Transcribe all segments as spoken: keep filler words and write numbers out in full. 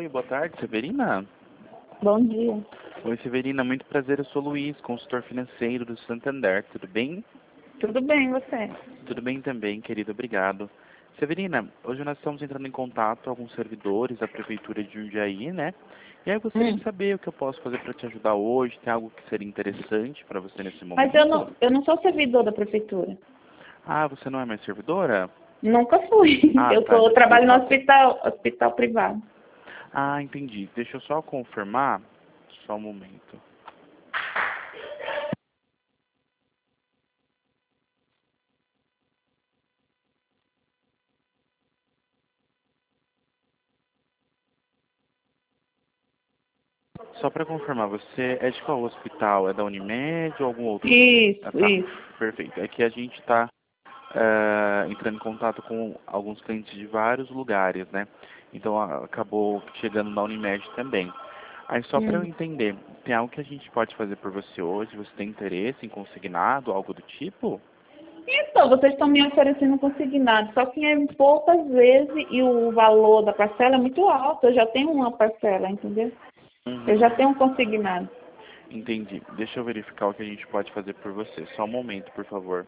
Oi, boa tarde, Severina. Bom dia. Oi, Severina, muito prazer, eu sou o Luiz, consultor financeiro do Santander, tudo bem? Tudo bem, você? Tudo bem também, querido, obrigado. Severina, hoje nós estamos entrando em contato com alguns servidores da Prefeitura de Jundiaí, né? E aí eu gostaria Hum. de saber o que eu posso fazer para te ajudar hoje, tem algo que seria interessante para você nesse momento? Mas eu não, eu não sou servidor da prefeitura. Ah, você não é mais servidora? Nunca fui. Ah, eu, tá, sou, eu trabalho no desculpa. hospital, hospital privado. Ah, entendi. Deixa eu só confirmar, só um momento. Só para confirmar, você é de qual hospital? É da Unimed ou algum outro? Ah, Isso, tá. isso. Perfeito. É que a gente está entrando em contato com alguns clientes de vários lugares, né? Então a- acabou chegando na Unimed também. Aí só para eu Hum. entender, tem algo que a gente pode fazer por você hoje? Você tem interesse em consignado, algo do tipo? Então, vocês estão me oferecendo um consignado, só que é poucas vezes e o valor da parcela é muito alto. Eu já tenho uma parcela, entendeu? Eu já Uhum. tenho um consignado. Entendi. Deixa eu verificar o que a gente pode fazer por você. Só um momento, por favor.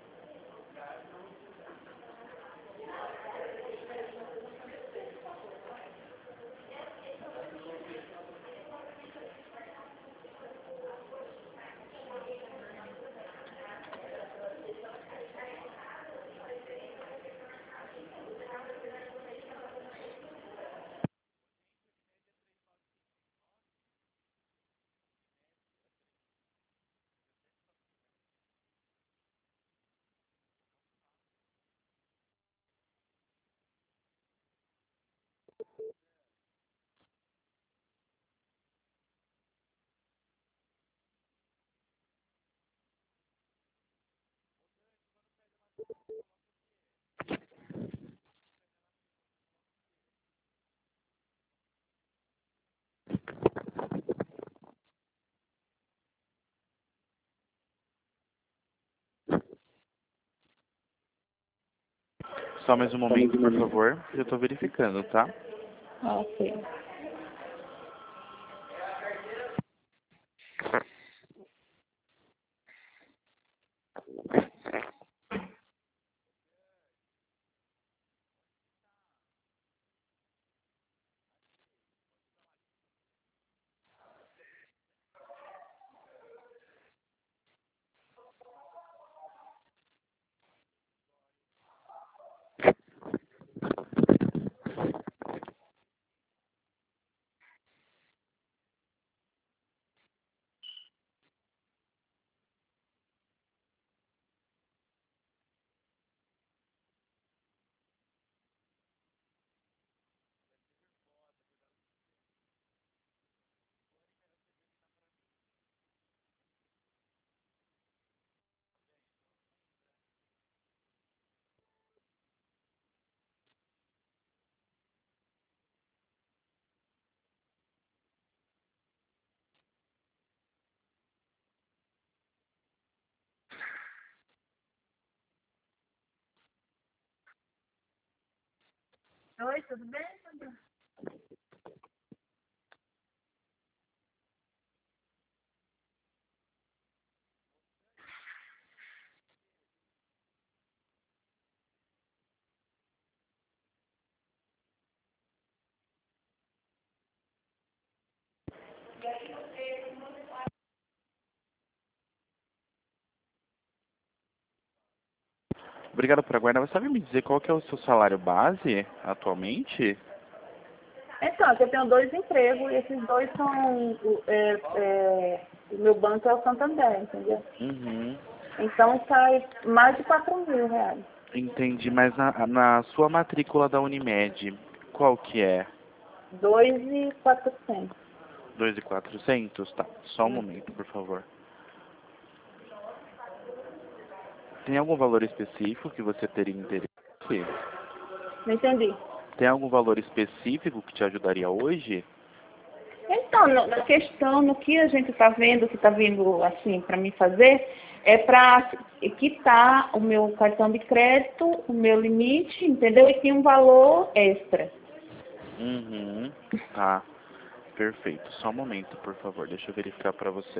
Só mais um momento, por favor. Eu estou verificando, tá? Ok. Oi, tudo bem, Sandra? Obrigado por aguardar. Você sabe me dizer qual que é o seu salário base atualmente? Então, eu tenho dois empregos e esses dois são. o- É, é, o meu banco é o Santander, entendeu? Uhum. Então sai mais de quatro mil reais. Entendi, mas na, na sua matrícula da Unimed, qual que é? Dois e quatrocentos. Dois mil e quatrocentos? Tá, só um momento, por favor. Tem algum valor específico que você teria interesse? Não entendi. Tem algum valor específico que te ajudaria hoje? Então, no- na questão, no que a gente está vendo, que está vindo assim para mim fazer, é para quitar o meu cartão de crédito, o meu limite, entendeu? E tem um valor extra. Uhum, tá. Perfeito. Só um momento, por favor. Deixa eu verificar para você.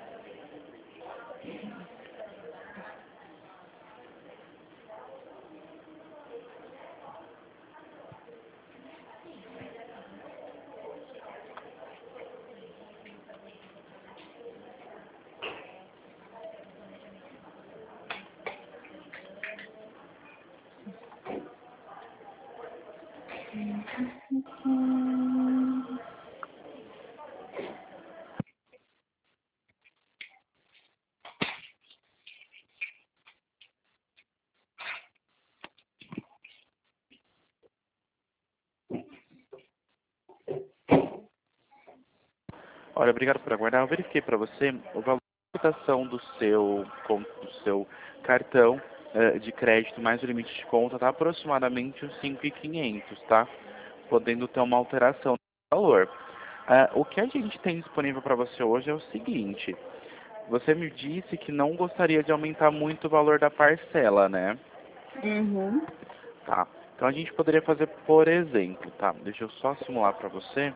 Olha, obrigado por aguardar. Eu verifiquei para você o valor da quitação do seu, con- do seu cartão eh, de crédito mais o limite de conta está aproximadamente uns cinco mil e quinhentos, tá? Podendo ter uma alteração no valor. Ah, o que a gente tem disponível para você hoje é o seguinte. Você me disse que não gostaria de aumentar muito o valor da parcela, né? Uhum. Tá. Então a gente poderia fazer, por exemplo, tá? Deixa eu só simular para você.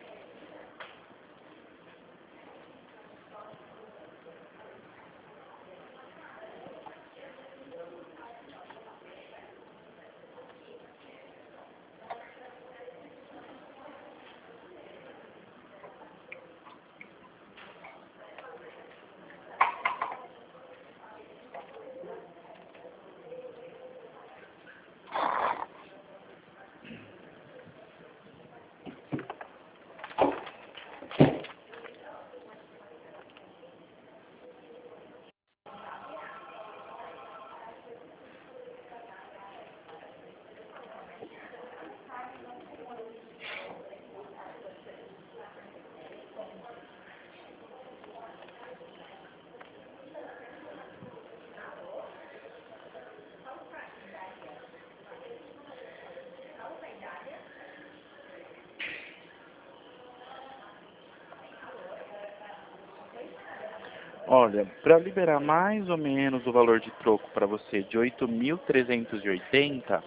Olha, para liberar mais ou menos o valor de troco para você de oito mil trezentos e oitenta,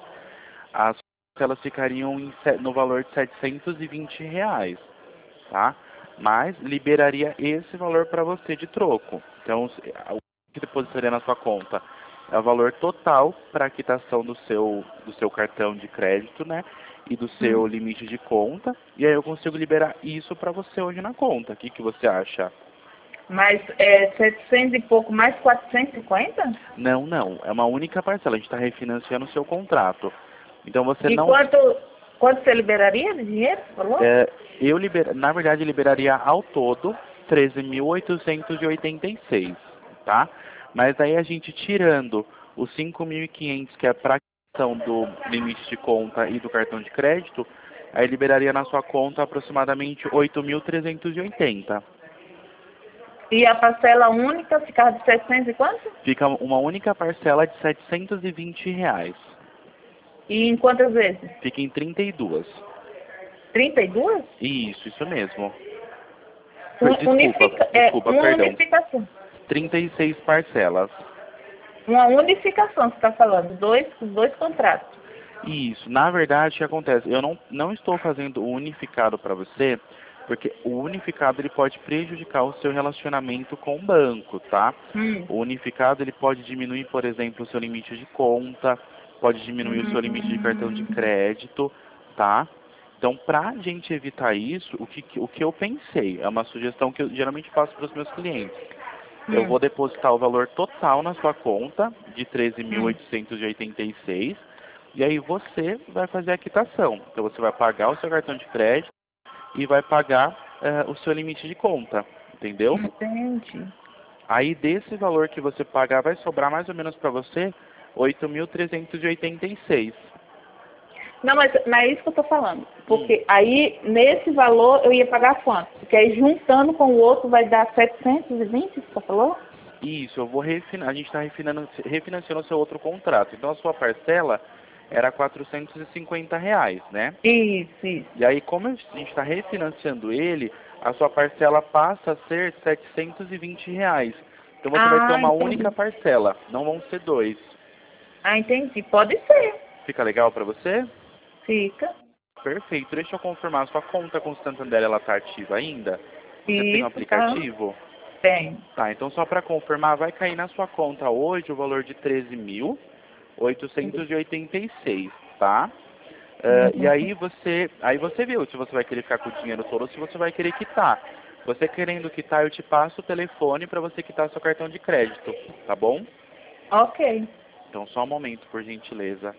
as elas ficariam em se- no valor de setecentos e vinte reais, tá? Mas liberaria esse valor para você de troco. Então, se- o que depositaria na sua conta é o valor total para a quitação do seu, do seu cartão de crédito, né? E do seu Hum. limite de conta. E aí eu consigo liberar isso para você hoje na conta. O que, que você acha? Mas é setecentos e pouco mais quatrocentos e cinquenta? Não, não. É uma única parcela. A gente está refinanciando o seu contrato. Então você E não. quanto, quanto você liberaria de dinheiro, você falou? É, eu liber, na verdade liberaria ao todo treze mil oitocentos e oitenta e seis, tá? Mas aí a gente tirando os cinco mil e quinhentos que é para questão do limite de conta e do cartão de crédito, aí liberaria na sua conta aproximadamente oito mil trezentos e oitenta. E a parcela única ficava de setecentos e quanto? Fica uma única parcela de setecentos e vinte reais. E em quantas vezes? Fica em trinta e duas. trinta e duas? Isso, isso mesmo. Per- Un- Desculpa, Unifica, é, desculpa, uma perdão. unificação. trinta e seis parcelas. Uma unificação, você está falando. Dois, os dois contratos. Isso, na verdade, o que acontece? Eu não, não estou fazendo o unificado para você, porque o unificado ele pode prejudicar o seu relacionamento com o banco, tá? Hum. O unificado ele pode diminuir, por exemplo, o seu limite de conta, pode diminuir o seu limite de cartão de Hum. crédito, tá? Então, para a gente evitar isso, o que, o que eu pensei, é uma sugestão que eu geralmente faço para os meus clientes. Eu Hum. vou depositar o valor total na sua conta, de treze mil Hum. oitocentos e oitenta e seis, e aí você vai fazer a quitação. Então você vai pagar o seu cartão de crédito e vai pagar eh, o seu limite de conta, entendeu? Entendi. Aí desse valor que você pagar vai sobrar mais ou menos para você oito mil trezentos e oitenta e seis. Não, mas não é isso que eu estou falando. Hum. Porque aí, nesse valor, eu ia pagar quanto? Porque aí, juntando com o outro, vai dar setecentos e vinte, você falou? Isso, eu vou refinar. A gente está refinando, refinanciando o seu outro contrato. Então a sua parcela era quatrocentos e cinquenta reais, né? Isso, isso. E aí, como a gente está refinanciando ele, a sua parcela passa a ser setecentos e vinte reais. Então você vai ter Ah, uma entendi. única parcela, não vão ser dois. Ah, entendi. Pode ser. Fica legal para você? Fica. Perfeito. Deixa eu confirmar, sua conta com o Santander, ela tá ativa ainda? Você tem o Isso, aplicativo? tá. Tem. Tá, então só para confirmar, vai cair na sua conta hoje o valor de treze mil oitocentos e oitenta e seis, tá? Eh, e Uhum. aí você, aí você viu se você vai querer ficar com o dinheiro todo ou se você vai querer quitar. Você querendo quitar, eu te passo o telefone para você quitar seu cartão de crédito, tá bom? Ok. Então só um momento, por gentileza.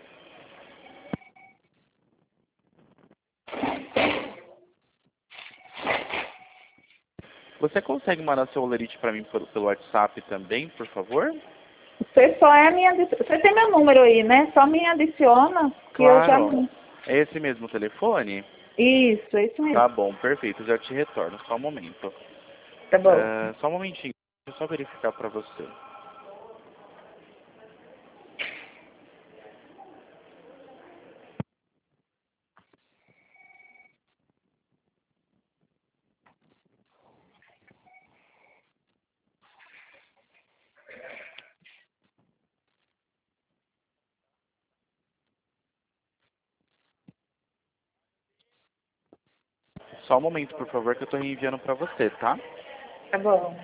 Você consegue mandar seu olerite para mim pelo, pelo WhatsApp também, por favor? Você só é minha. adici- Você tem meu número aí, né? Só me adiciona que eu já. Claro. É esse mesmo telefone? Isso, é isso Tá mesmo. bom, perfeito. Já te retorno. Só um momento. Tá bom. É, só um momentinho. Deixa eu só verificar para você. Só um momento, por favor, que eu tô enviando para você, tá? Tá bom.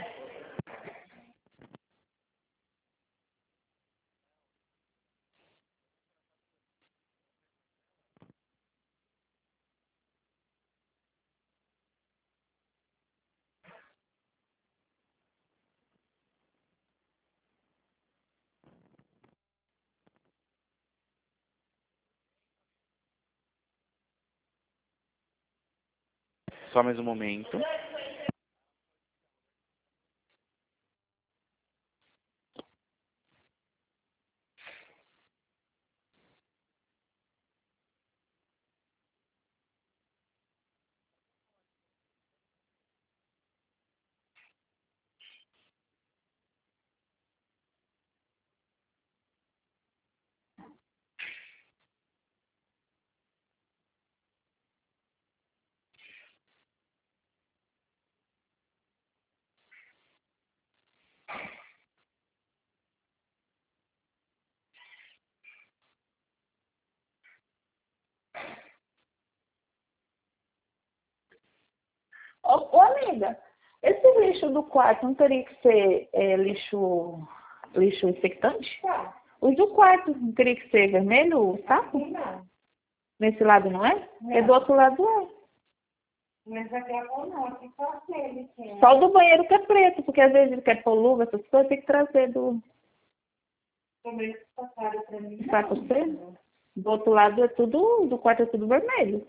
Só mais um momento. Ô, ô, amiga, esse lixo do quarto não teria que ser é, lixo, lixo infectante? Tá. Os do quarto não teria que ser vermelho, o saco? Não. Nesse lado não é? Não. E do outro lado é. Mas aqui é bom não, aqui só aquele que é. Só o do banheiro que é preto, porque às vezes ele quer pôr luva, essas coisas, tem que trazer do Como eles passaram pra mim. saco preto. Do outro lado é tudo, do quarto é tudo vermelho.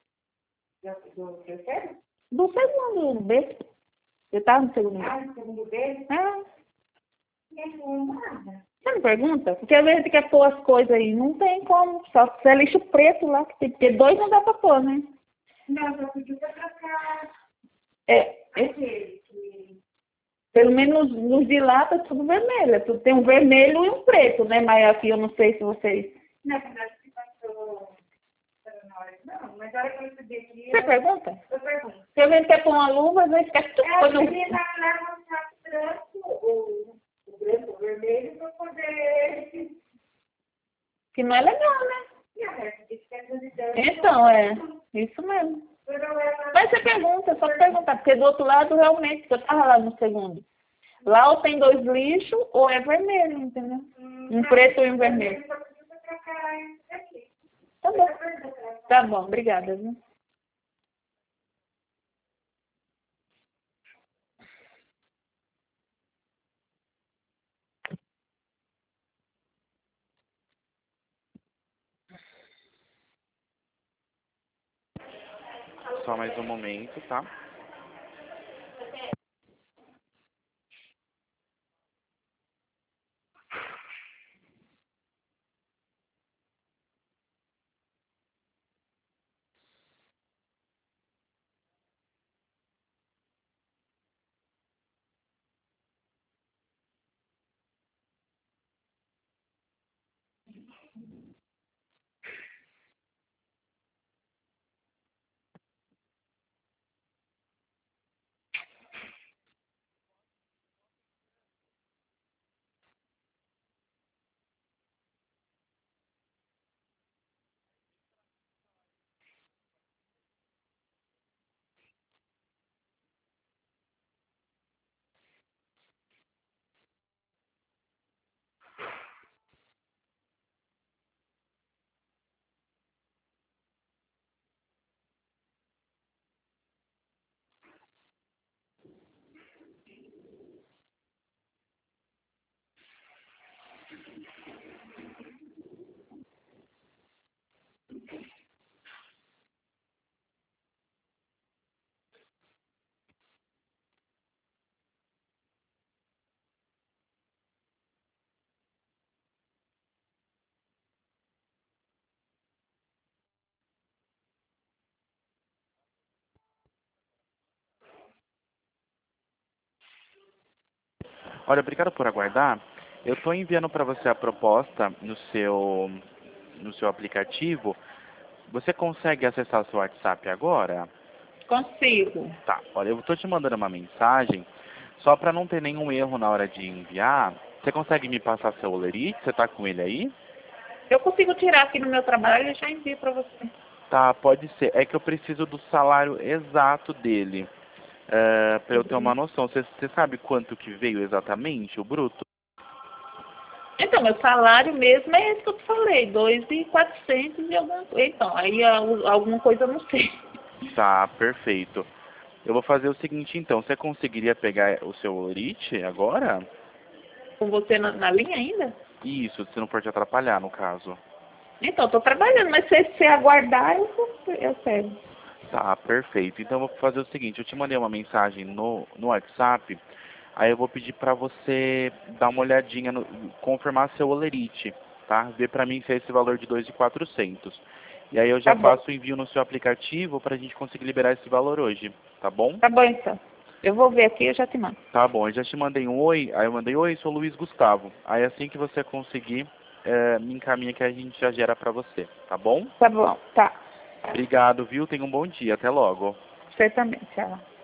Do, do terceiro? Do segundo B. Eu tava no segundo B. Ah, no segundo dele? É. Não tem nada. Você não pergunta? Porque às vezes ele quer pôr as coisas aí. Não tem como. Só se é lixo preto lá, que tem, porque dois não dá pra pôr, né? Não, só pediu pra trocar É, esse, aquele que... pelo menos nos de lá tá tudo vermelho. É tudo- Tem um vermelho e um preto, né? Mas aqui eu não sei se vocês. Na verdade, que passou para nós. Não, mas a hora que eu recebi aqui, Você eu, pergunta? eu pergunto. Se a gente quer pôr uma luva, às vezes quer tudo É, pôr eu no... queria levar um saco branco, o, o branco, o vermelho, para poder... Que não é legal, né? E a resto, que fica duvidando. Então, é. Isso mesmo. Mas você pergunta, é só perguntar, porque do outro lado, realmente, eu tava lá no segundo. Lá ou tem dois lixos, ou é vermelho, entendeu? Um preto e um vermelho. Tá bom. Tá bom, obrigada, viu? Só mais um momento, tá? Olha, obrigado por aguardar. Eu estou enviando para você a proposta no seu, no seu aplicativo. Você consegue acessar o seu WhatsApp agora? Consigo. Tá, olha, eu estou te mandando uma mensagem, só para não ter nenhum erro na hora de enviar. Você consegue me passar seu Olerite? Você está com ele aí? Eu consigo tirar aqui no meu trabalho e já envio para você. Tá, pode ser. É que eu preciso do salário exato dele, é, para eu ter uma noção. Você, você sabe quanto que veio exatamente, o bruto? Então, meu salário mesmo é esse que eu te falei, dois mil e quatrocentos e alguma coisa. Então, aí a- alguma coisa eu não sei. Tá, perfeito. Eu vou fazer o seguinte então, você conseguiria pegar o seu Olerite agora? Com você na, na linha ainda? Isso, se não for te atrapalhar, no caso. Então, estou trabalhando, mas se você aguardar, eu, eu pego. Tá, perfeito. Então eu vou fazer o seguinte, eu te mandei uma mensagem no, no WhatsApp, aí eu vou pedir pra você dar uma olhadinha, no, confirmar seu Olerite, tá? Ver pra mim se é esse valor de dois mil e quatrocentos. E aí eu já Tá bom. faço o envio no seu aplicativo pra gente conseguir liberar esse valor hoje, tá bom? Tá bom, então. Eu vou ver aqui e eu já te mando. Tá bom, eu já te mandei um oi, aí eu mandei oi, sou Luiz Gustavo. Aí assim que você conseguir, é, me encaminha que a gente já gera pra você, tá bom? Tá bom, tá. Obrigado, viu? Tenha um bom dia, até logo. Você também, tchau.